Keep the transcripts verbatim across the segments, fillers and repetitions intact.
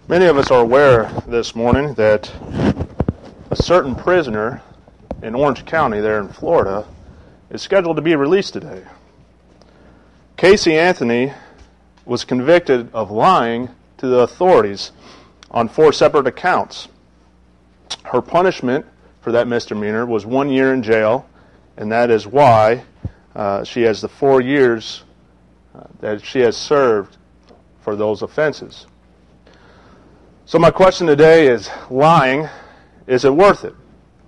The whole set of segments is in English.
Many of us are aware this morning that a certain prisoner in Orange County there in Florida is scheduled to be released today. Casey Anthony was convicted of lying to the authorities on four separate accounts. Her punishment for that misdemeanor was one year in jail, and that is why uh, she has the four years uh, that she has served for those offenses. So my question today is, lying, is it worth it?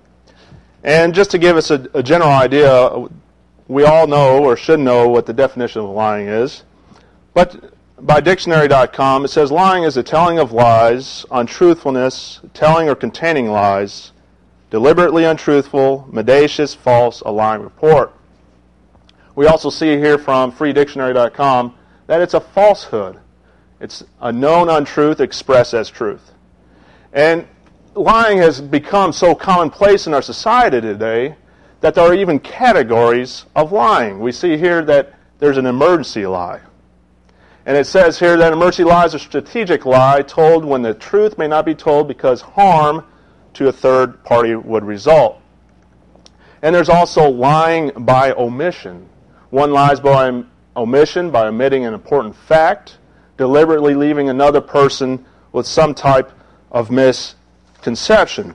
And just to give us a, a general idea, we all know or should know what the definition of lying is. But by dictionary dot com, it says lying is the telling of lies, untruthfulness, telling or containing lies, deliberately untruthful, mendacious, false, a lying report. We also see here from free dictionary dot com that it's a falsehood. It's a known untruth expressed as truth. And lying has become so commonplace in our society today that there are even categories of lying. We see here that there's an emergency lie. And it says here that emergency lie is a strategic lie told when the truth may not be told because harm to a third party would result. And there's also lying by omission. One lies by omission by omitting an important fact, deliberately leaving another person with some type of misconception.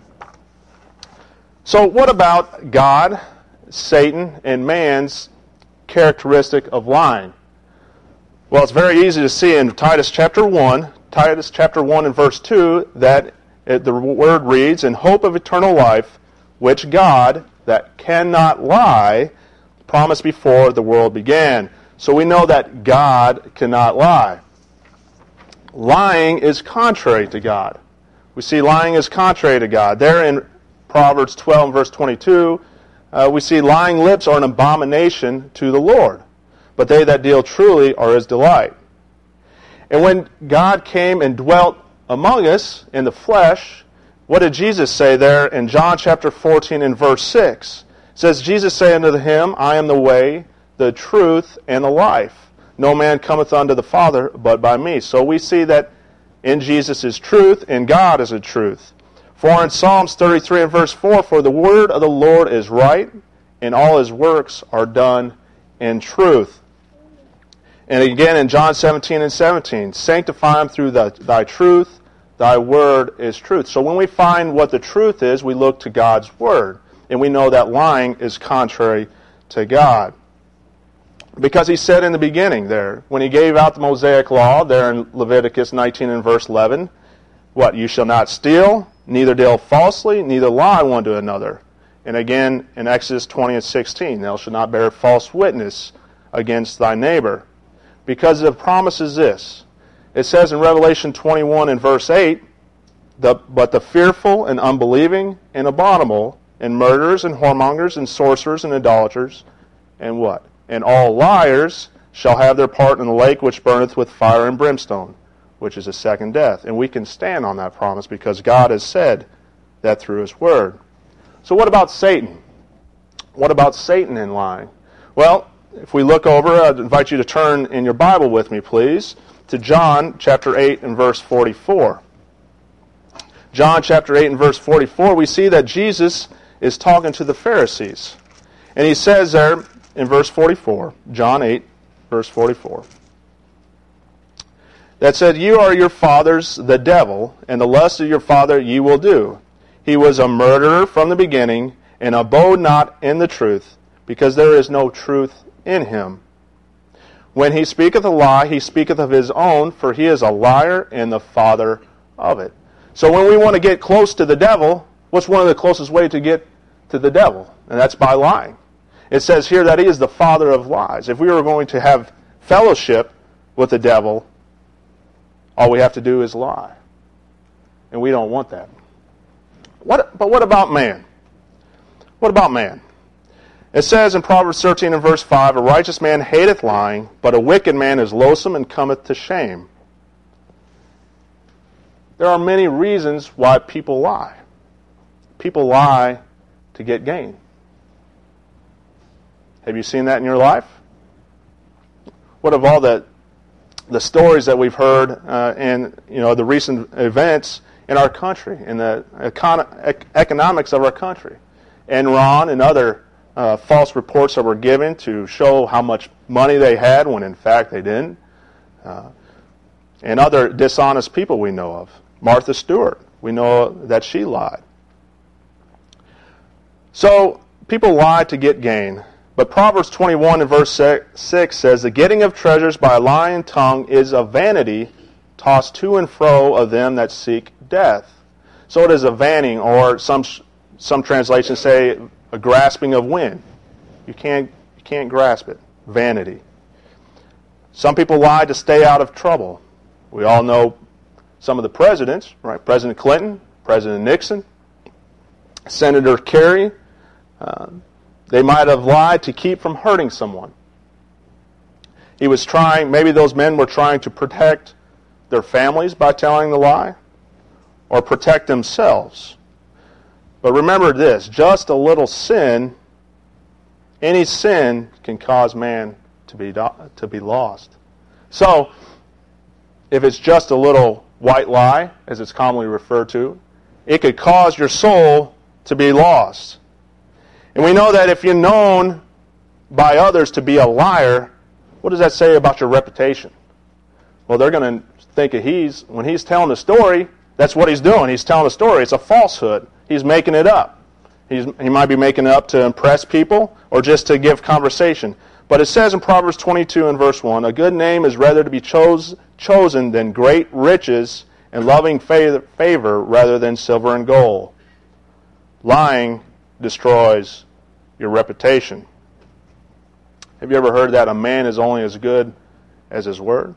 So what about God, Satan, and man's characteristic of lying? Well, it's very easy to see in Titus chapter one, Titus chapter one and verse two, that it, the word reads, "In hope of eternal life, which God, that cannot lie, promised before the world began." So we know that God cannot lie. Lying is contrary to God. We see lying is contrary to God. There in Proverbs twelve and verse twenty-two, uh, we see lying lips are an abomination to the Lord, but they that deal truly are his delight. And when God came and dwelt among us in the flesh, what did Jesus say there in John chapter fourteen and verse six? It says, Jesus said unto him, I am the way, the truth, and the life. No man cometh unto the Father but by me. So we see that in Jesus is truth, and God is a truth. For in Psalms thirty-three and verse four, for the word of the Lord is right, and all his works are done in truth. And again in John seventeen and seventeen, sanctify them through the, thy truth, thy word is truth. So when we find what the truth is, we look to God's word. And we know that lying is contrary to God. Because he said in the beginning there, when he gave out the Mosaic law, there in Leviticus nineteen and verse eleven, what? You shall not steal, neither deal falsely, neither lie one to another. And again in Exodus twenty and sixteen, thou shalt not bear false witness against thy neighbor. Because the promise is this. It says in Revelation twenty-one and verse eight, the, but the fearful and unbelieving and abominable and murderers and whoremongers and sorcerers and idolaters and what? And all liars shall have their part in the lake which burneth with fire and brimstone, which is a second death. And we can stand on that promise because God has said that through his word. So what about Satan? What about Satan in lying? Well, if we look over, I'd invite you to turn in your Bible with me, please, to John chapter eight and verse forty-four. John chapter eight and verse forty-four, we see that Jesus is talking to the Pharisees. And he says there, in verse forty-four, John eight, verse forty-four, that said, you are your father's the devil, and the lust of your father ye will do. He was a murderer from the beginning, and abode not in the truth, because there is no truth in him. When he speaketh a lie, he speaketh of his own, for he is a liar and the father of it. So when we want to get close to the devil, what's one of the closest ways to get to the devil? And that's by lying. It says here that he is the father of lies. If we were going to have fellowship with the devil, all we have to do is lie. And we don't want that. What, but what about man? What about man? It says in Proverbs thirteen and verse five, a righteous man hateth lying, but a wicked man is loathsome and cometh to shame. There are many reasons why people lie. People lie to get gain. Have you seen that in your life? What of all the the stories that we've heard uh, and you know the recent events in our country, in the econ- ec- economics of our country. Enron and other uh, false reports that were given to show how much money they had when in fact they didn't. Uh, and other dishonest people we know of. Martha Stewart, we know that she lied. So people lie to get gain. But Proverbs twenty-one and verse six says, the getting of treasures by a lying tongue is a vanity, tossed to and fro of them that seek death. So it is a vanning, or some some translations say a grasping of wind. You can't you can't grasp it. Vanity. Some people lie to stay out of trouble. We all know some of the presidents, right? President Clinton, President Nixon, Senator Kerry. Uh, they might have lied to keep from hurting someone. He was trying, maybe those men were trying to protect their families by telling the lie, or protect themselves. But remember this, just a little sin, any sin can cause man to be to be lost. So, if it's just a little white lie, as it's commonly referred to, it could cause your soul to be lost. And we know that if you're known by others to be a liar, what does that say about your reputation? Well, they're going to think that he's, when he's telling the story, that's what he's doing. He's telling a story. It's a falsehood. He's making it up. He's, he might be making it up to impress people or just to give conversation. But it says in Proverbs twenty-two and verse one, a good name is rather to be chose, chosen than great riches and loving favor rather than silver and gold. Lying destroys your reputation. Have you ever heard that a man is only as good as his word?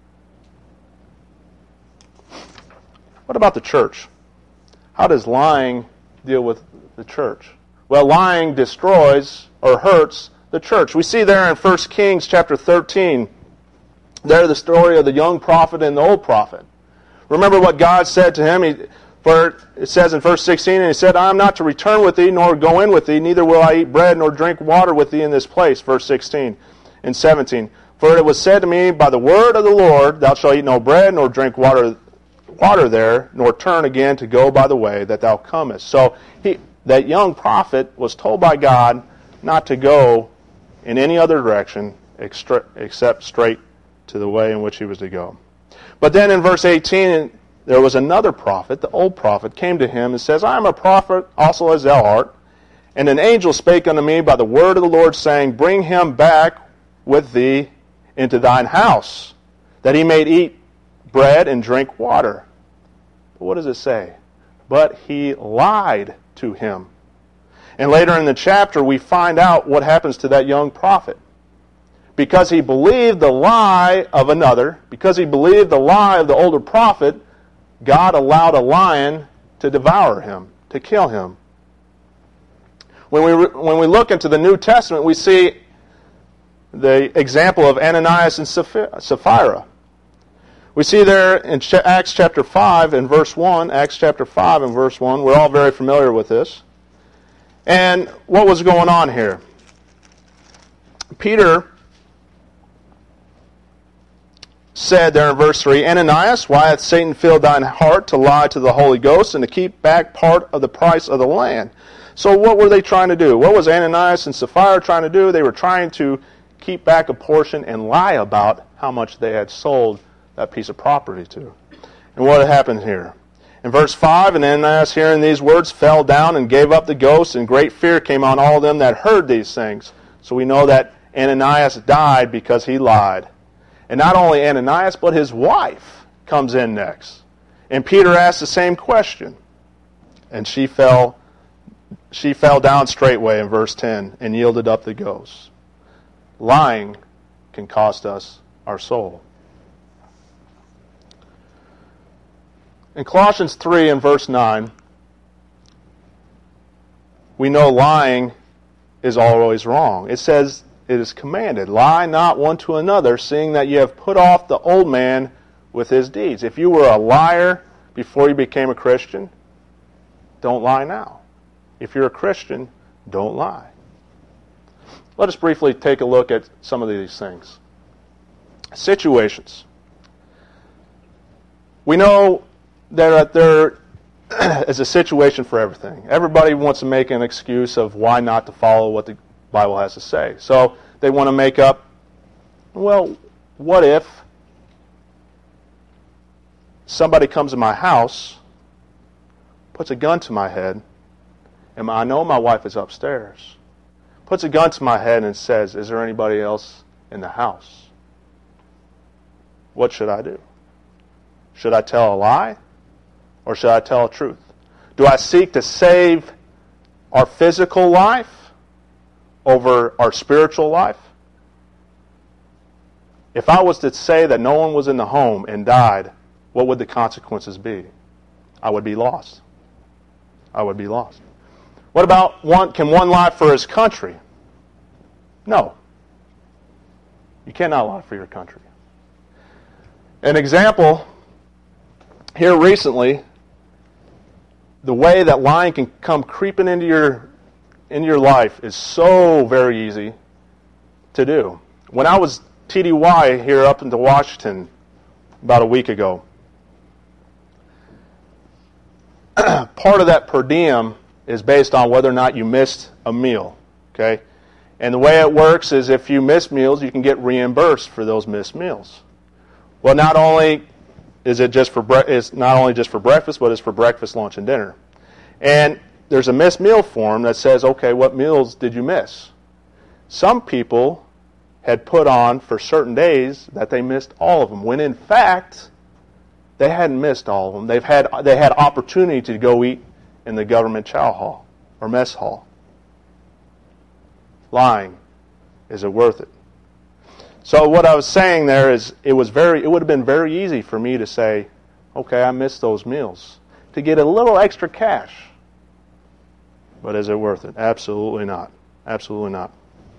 What about the church? How does lying deal with the church? Well, lying destroys or hurts the church. We see there in First Kings chapter thirteen, there the story of the young prophet and the old prophet. Remember what God said to him? He, for it says in verse sixteen, and he said, I am not to return with thee, nor go in with thee, neither will I eat bread nor drink water with thee in this place. Verse sixteen and seventeen. For it was said to me, by the word of the Lord, thou shalt eat no bread nor drink water water there, nor turn again to go by the way that thou comest. So he, that young prophet was told by God not to go in any other direction extra, except straight to the way in which he was to go. But then in verse eighteen, there was another prophet, the old prophet, came to him and says, I am a prophet also as thou art. And an angel spake unto me by the word of the Lord, saying, bring him back with thee into thine house, that he may eat bread and drink water. But what does it say? But he lied to him. And later in the chapter, we find out what happens to that young prophet. Because he believed the lie of another, because he believed the lie of the older prophet, God allowed a lion to devour him, to kill him. When we when we look into the New Testament, we see the example of Ananias and Sapphira. We see there in Acts chapter five and verse one, Acts chapter five and verse one, we're all very familiar with this. And what was going on here? Peter said there in verse three, Ananias, why hath Satan filled thine heart to lie to the Holy Ghost and to keep back part of the price of the land? So what were they trying to do? What was Ananias and Sapphira trying to do? They were trying to keep back a portion and lie about how much they had sold that piece of property to. And what happened here? In verse five, and Ananias, hearing these words, fell down and gave up the ghost, and great fear came on all them that heard these things. So we know that Ananias died because he lied. And not only Ananias, but his wife comes in next. And Peter asked the same question. And she fell she fell down straightway in verse ten and yielded up the ghost. Lying can cost us our soul. In Colossians three and verse nine, we know lying is always wrong. It says, it is commanded, lie not one to another, seeing that you have put off the old man with his deeds. If you were a liar before you became a Christian, don't lie now. If you're a Christian, don't lie. Let us briefly take a look at some of these things. Situations. We know that there is a situation for everything. Everybody wants to make an excuse of why not to follow what the Bible has to say. So they want to make up, well, what if somebody comes to my house, puts a gun to my head, and I know my wife is upstairs, puts a gun to my head and says, is there anybody else in the house? What should I do? Should I tell a lie or should I tell a truth? Do I seek to save our physical life over our spiritual life? If I was to say that no one was in the home and died, what would the consequences be? I would be lost. I would be lost. What about one? Can one lie for his country? No. You cannot lie for your country. An example, here recently, the way that lying can come creeping into your into your life is so very easy to do. When I was T D Y here up into Washington about a week ago, part of that per diem is based on whether or not you missed a meal. Okay? And the way it works is if you miss meals, you can get reimbursed for those missed meals. Well, not only is it just for bre- it's not only just for breakfast, but it's for breakfast, lunch, and dinner. And there's a missed meal form that says, okay, what meals did you miss? Some people had put on for certain days that they missed all of them, when in fact they hadn't missed all of them. They've had they had opportunity to go eat in the government chow hall or mess hall. Lying, is it worth it? So what I was saying there is it was very it would have been very easy for me to say, okay, I missed those meals, to get a little extra cash. But is it worth it? Absolutely not. Absolutely not.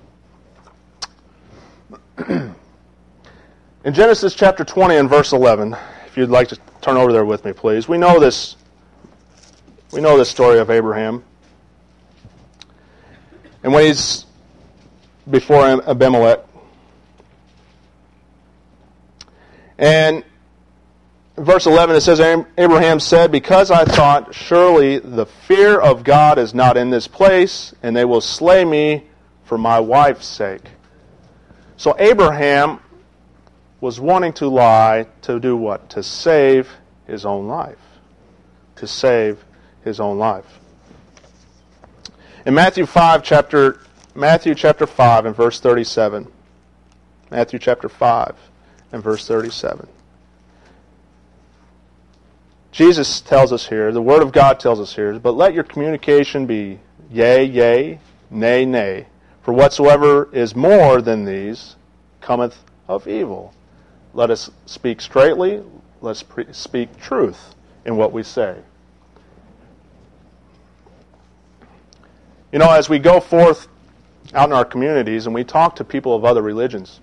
In Genesis chapter twenty and verse eleven, if you'd like to turn over there with me, please. We know this we know this story of Abraham. And when he's before Abimelech, and in verse eleven it says, Abraham said, because I thought, surely the fear of God is not in this place, and they will slay me for my wife's sake. So Abraham was wanting to lie to do what? To save his own life. To save his own life. In Matthew five, chapter Matthew chapter five and verse thirty-seven. Matthew chapter five and verse thirty-seven. Jesus tells us here, the Word of God tells us here, but let your communication be yea, yea, nay, nay. For whatsoever is more than these cometh of evil. Let us speak straightly. Let's pre- speak truth in what we say. You know, as we go forth out in our communities and we talk to people of other religions,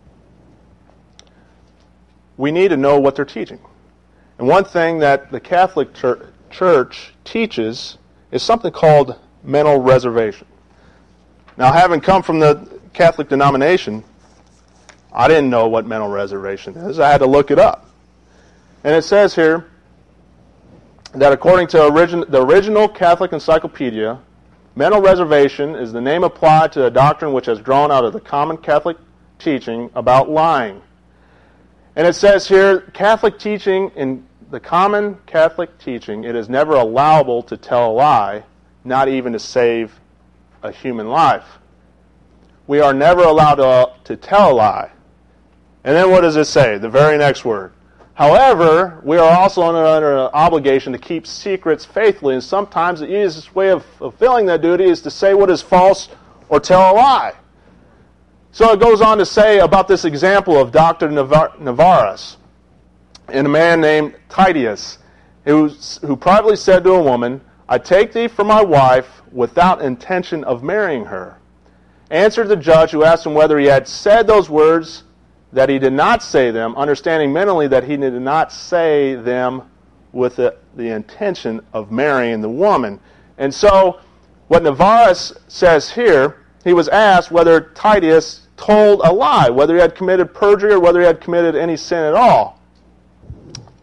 we need to know what they're teaching. And one thing that the Catholic Church teaches is something called mental reservation. Now, having come from the Catholic denomination, I didn't know what mental reservation is. I had to look it up. And it says here that according to origin, the original Catholic Encyclopedia, mental reservation is the name applied to a doctrine which has grown out of the common Catholic teaching about lying. And it says here, Catholic teaching, in the common Catholic teaching, it is never allowable to tell a lie, not even to save a human life. We are never allowed to, to tell a lie. And then what does it say? The very next word. However, we are also under, under an obligation to keep secrets faithfully, and sometimes the easiest way of fulfilling that duty is to say what is false or tell a lie. So it goes on to say about this example of Doctor Navarus and a man named Titius, who, who privately said to a woman, I take thee for my wife without intention of marrying her. Answered the judge, who asked him whether he had said those words, that he did not say them, understanding mentally that he did not say them with the, the intention of marrying the woman. And so, what Navarus says here, he was asked whether Titius told a lie, whether he had committed perjury or whether he had committed any sin at all.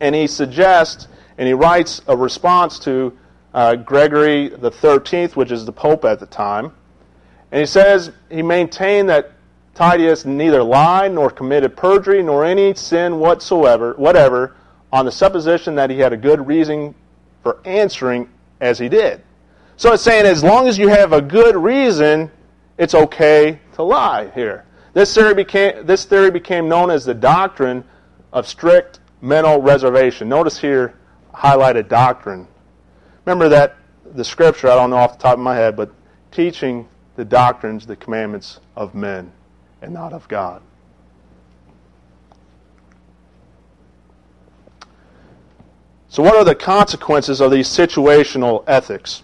And he suggests, and he writes a response to uh, Gregory the thirteenth, which is the Pope at the time. And he says he maintained that Titius neither lied nor committed perjury nor any sin whatsoever, whatever, on the supposition that he had a good reason for answering as he did. So it's saying as long as you have a good reason, it's okay to lie here. This theory became, this theory became known as the doctrine of strict mental reservation. Notice here, highlighted doctrine. Remember that the scripture, I don't know off the top of my head, but teaching the doctrines, the commandments of men and not of God. So what are the consequences of these situational ethics?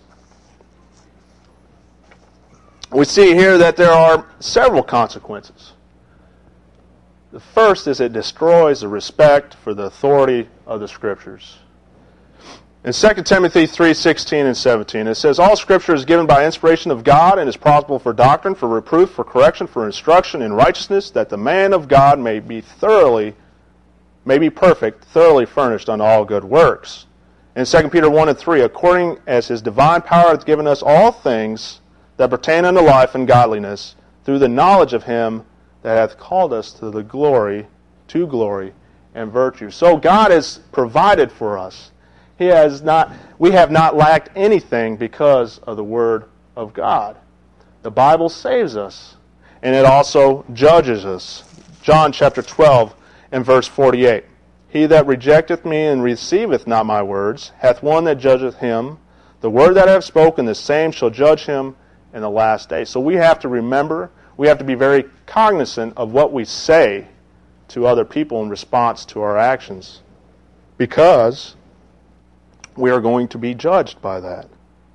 We see here that there are several consequences. The first is it destroys the respect for the authority of the Scriptures. In Second Timothy three sixteen and seventeen, it says, all Scripture is given by inspiration of God and is profitable for doctrine, for reproof, for correction, for instruction in righteousness, that the man of God may be thoroughly, may be perfect, thoroughly furnished unto all good works. In Second Peter one and three, according as his divine power hath given us all things that pertain unto life and godliness, through the knowledge of him that hath called us to the glory, to glory and virtue. So God has provided for us. He has not, we have not lacked anything because of the Word of God. The Bible saves us, and it also judges us. John chapter twelve and verse forty-eight. He that rejecteth me and receiveth not my words hath one that judgeth him. The word that I have spoken, the same shall judge him in the last day. So we have to remember, we have to be very cognizant of what we say to other people in response to our actions, because we are going to be judged by that.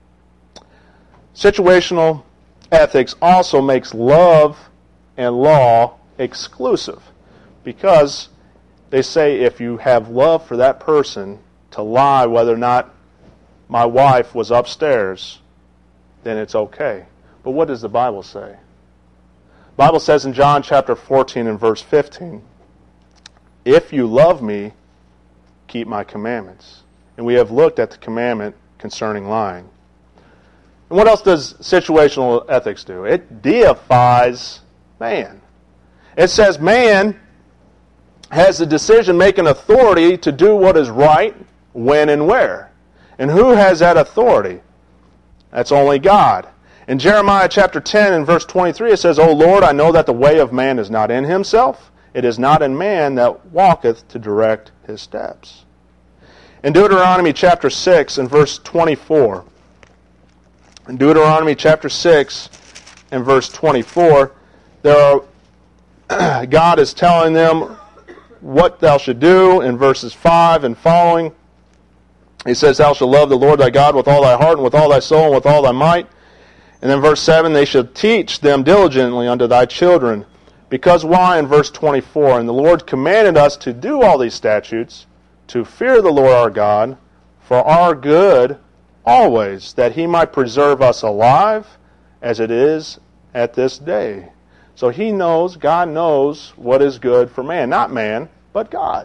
Situational ethics also makes love and law exclusive, because they say if you have love for that person, to lie whether or not my wife was upstairs, then it's okay. But what does the Bible say? The Bible says in John chapter fourteen and verse fifteen, if you love me, keep my commandments. And we have looked at the commandment concerning lying. And what else does situational ethics do? It deifies man. It says man has the decision-making authority to do what is right, when and where. And who has that authority? That's only God. In Jeremiah chapter ten and verse twenty-three, it says, O Lord, I know that the way of man is not in himself. It is not in man that walketh to direct his steps. In Deuteronomy chapter six and verse twenty-four, in Deuteronomy chapter six and verse twenty-four, there are, God is telling them what thou should do in verses five and following. He says, thou shalt love the Lord thy God with all thy heart and with all thy soul and with all thy might. And then verse seven, they shall teach them diligently unto thy children. Because why? In verse twenty-four, and the Lord commanded us to do all these statutes, to fear the Lord our God, for our good always, that he might preserve us alive as it is at this day. So he knows, God knows what is good for man. Not man, but God.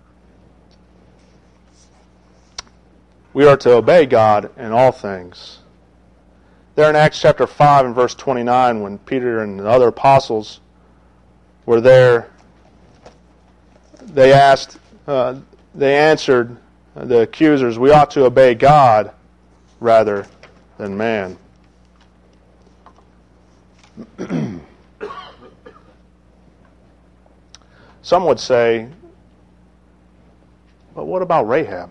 We are to obey God in all things. There in Acts chapter five and verse twenty-nine, when Peter and the other apostles were there, they asked, uh, they answered the accusers, we ought to obey God rather than man. Some would say, but what about Rahab?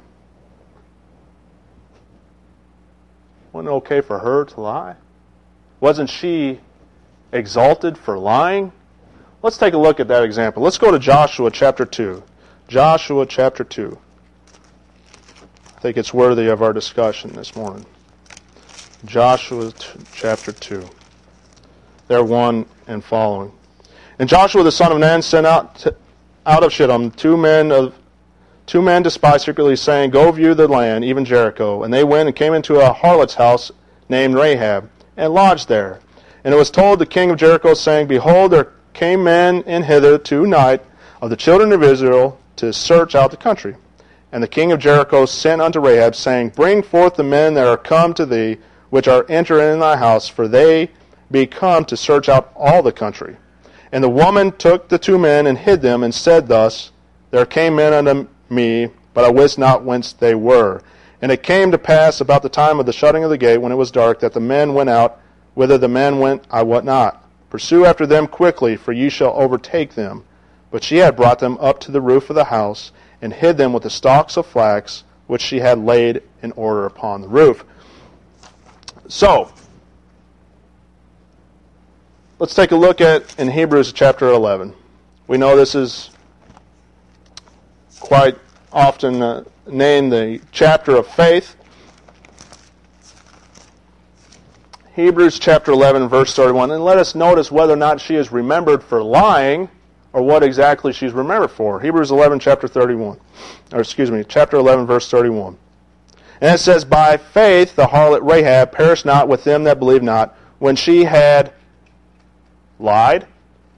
Wasn't it okay for her to lie? Wasn't she exalted for lying? Let's take a look at that example. Let's go to Joshua chapter two. Joshua chapter two. I think it's worthy of our discussion this morning. Joshua chapter two. There one and following. And Joshua the son of Nun sent out to, out of Shittim two men of Two men to spy secretly, saying, go view the land, even Jericho. And they went and came into a harlot's house named Rahab, and lodged there. And it was told the king of Jericho, saying, behold, there came men in hither tonight of the children of Israel to search out the country. And the king of Jericho sent unto Rahab, saying, Bring forth the men that are come to thee, which are entered in thy house, for they be come to search out all the country. And the woman took the two men and hid them, and said thus, There came men unto me, but I wist not whence they were. And it came to pass about the time of the shutting of the gate, when it was dark, that the men went out. Whither the men went, I wot not. Pursue after them quickly, for ye shall overtake them. But she had brought them up to the roof of the house, and hid them with the stalks of flax, which she had laid in order upon the roof. So, let's take a look at in Hebrews chapter eleven. We know this is quite often uh, named the chapter of faith. Hebrews chapter eleven, verse thirty-one. And let us notice whether or not she is remembered for lying, or what exactly she's remembered for. Hebrews eleven, chapter thirty-one. Or excuse me, chapter eleven, verse thirty-one. And it says, By faith the harlot Rahab perished not with them that believed not, when she had lied,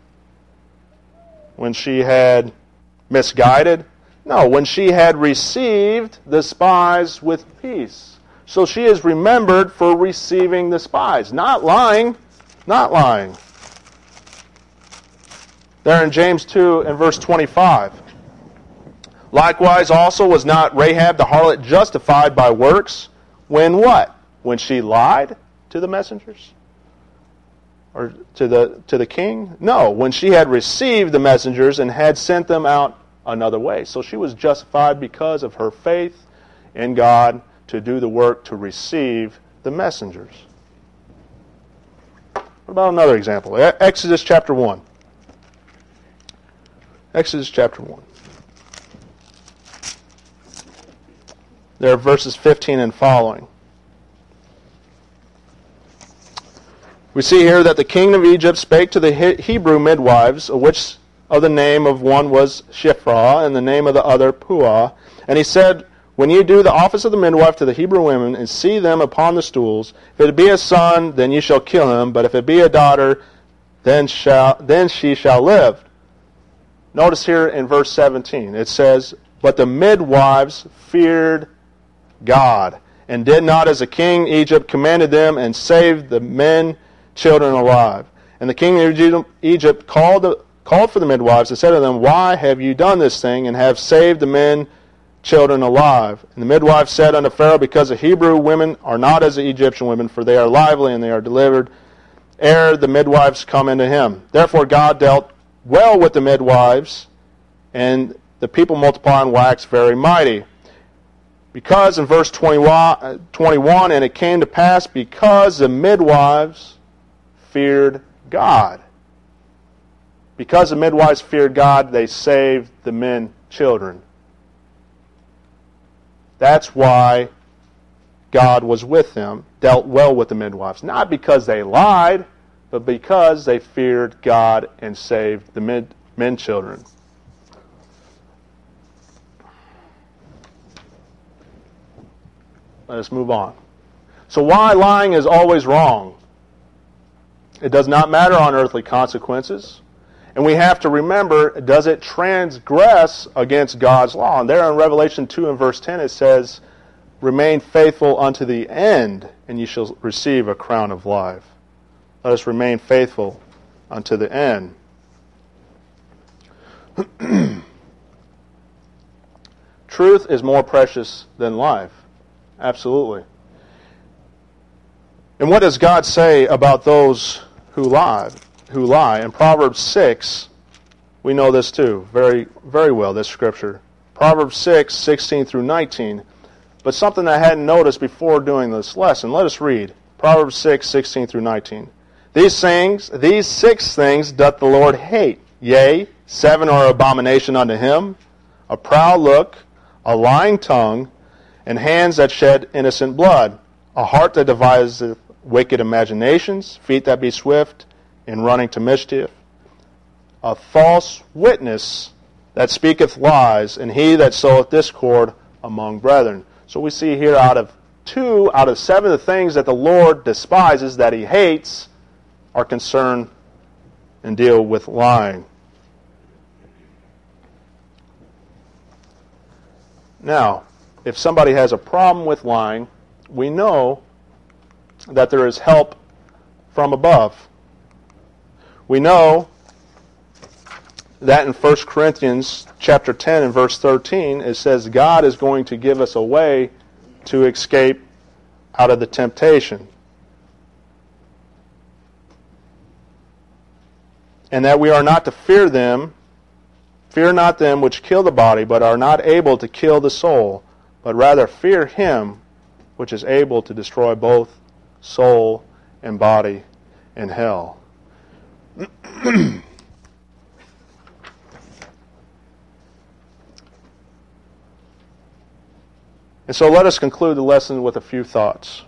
when she had misguided. No, when she had received the spies with peace. So she is remembered for receiving the spies. Not lying. Not lying. There in James two and verse twenty-five. Likewise also was not Rahab the harlot justified by works when what? When she lied to the messengers? Or to the to the king? No, when she had received the messengers and had sent them out another way. So she was justified because of her faith in God to do the work to receive the messengers. What about another example? Exodus chapter one. Exodus chapter one. There are verses fifteen and following. We see here that the king of Egypt spake to the Hebrew midwives, of which of the name of one was Shiphrah, and the name of the other Puah. And he said, When ye do the office of the midwife to the Hebrew women, and see them upon the stools, if it be a son, then ye shall kill him, but if it be a daughter, then shall then she shall live. Notice here in verse seventeen, it says, But the midwives feared God, and did not as the king of Egypt commanded them, and saved the men, children alive. And the king of Egypt called, the, called for the midwives, and said to them, Why have you done this thing, and have saved the men, children alive? And the midwives said unto Pharaoh, Because the Hebrew women are not as the Egyptian women, for they are lively, and they are delivered ere the midwives come into him. Therefore God dealt well with the midwives, and the people multiplied and waxed very mighty. Because in verse twenty-one, and it came to pass, because the midwives feared God. Because the midwives feared God, they saved the men, children. That's why God was with them, dealt well with the midwives. Not because they lied, but because they feared God and saved the men, men children. Let us move on. So why lying is always wrong? It does not matter on earthly consequences. And we have to remember, does it transgress against God's law? And there in Revelation two and verse ten it says, Remain faithful unto the end, and ye shall receive a crown of life. Let us remain faithful unto the end. Truth is more precious than life. Absolutely. And what does God say about those who lie? Who lie? In Proverbs six, we know this too, very, very well, this scripture. Proverbs six, sixteen through nineteen. But something I hadn't noticed before doing this lesson. Let us read. Proverbs six, sixteen through nineteen. These things, these six things doth the Lord hate. Yea, seven are abomination unto him. A proud look, a lying tongue, and hands that shed innocent blood, a heart that deviseth wicked imaginations, feet that be swift in running to mischief, a false witness that speaketh lies, and he that soweth discord among brethren. So we see here out of two, out of seven of the things that the Lord despises, that he hates, are concerned and deal with lying. Now, if somebody has a problem with lying, we know that there is help from above. We know that in First Corinthians chapter ten and verse thirteen, it says God is going to give us a way to escape out of the temptation. And that we are not to fear them, fear not them which kill the body, but are not able to kill the soul, but rather fear him which is able to destroy both soul and body in hell. And so let us conclude the lesson with a few thoughts.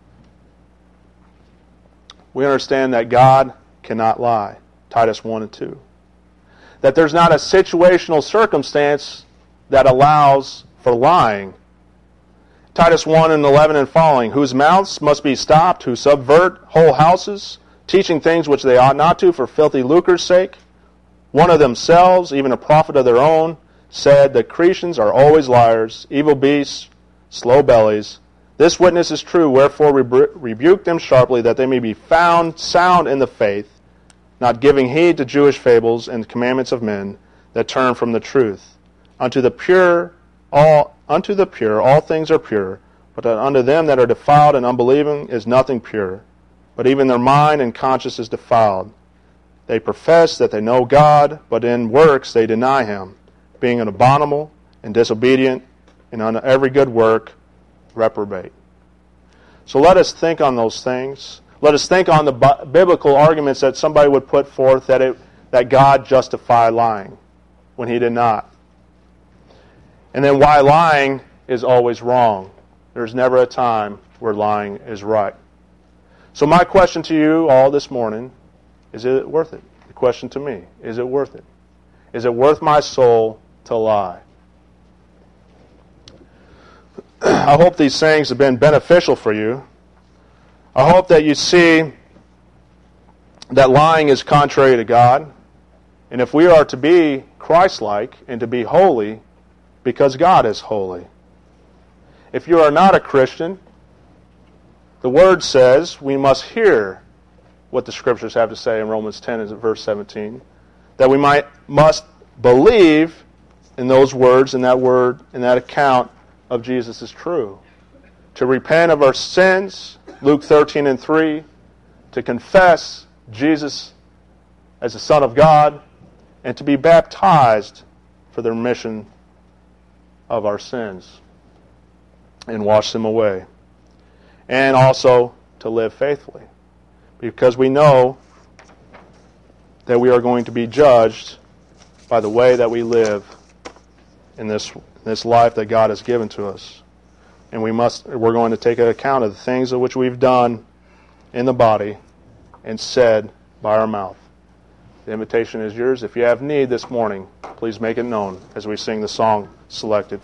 We understand that God cannot lie, Titus one and two. That there's not a situational circumstance that allows for lying. Titus one and eleven and following, whose mouths must be stopped, who subvert whole houses, teaching things which they ought not to for filthy lucre's sake. One of themselves, even a prophet of their own, said that Cretians are always liars, evil beasts, slow bellies. This witness is true, wherefore rebu- rebuke them sharply, that they may be found sound in the faith, not giving heed to Jewish fables and commandments of men that turn from the truth. Unto the pure, all unto the pure, all things are pure, but unto them that are defiled and unbelieving is nothing pure, but even their mind and conscience is defiled. They profess that they know God, but in works they deny him, being an abominable and disobedient, and on every good work reprobate. So let us think on those things. Let us think on the bi- biblical arguments that somebody would put forth that it, that God justified lying when he did not. And then why lying is always wrong. There's never a time where lying is right. So my question to you all this morning, is it worth it? The question to me, is it worth it? Is it worth my soul to lie? I hope these sayings have been beneficial for you. I hope that you see that lying is contrary to God. And if we are to be Christ-like and to be holy, because God is holy. If you are not a Christian, the Word says we must hear what the Scriptures have to say in Romans ten and verse seventeen, that we might must believe in those words, in that word, in that account of Jesus is true. To repent of our sins, Luke thirteen and three, to confess Jesus as the Son of God, and to be baptized for the remission of our sins and wash them away. And also to live faithfully, because we know that we are going to be judged by the way that we live in this this life that God has given to us. And we must we're going to take account of the things of which we've done in the body and said by our mouth. The invitation is yours. If you have need this morning, please make it known as we sing the song selected